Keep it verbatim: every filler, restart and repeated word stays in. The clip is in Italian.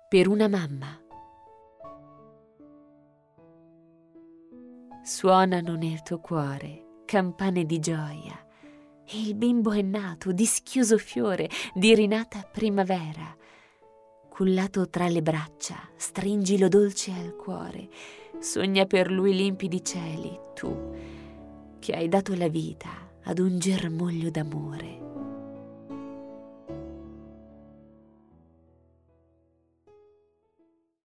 Per una mamma. Suonano nel tuo cuore campane di gioia, e il bimbo è nato di schiuso fiore di rinata primavera. Cullato tra le braccia, stringilo dolce al cuore, sogna per lui limpidi cieli, tu che hai dato la vita ad un germoglio d'amore.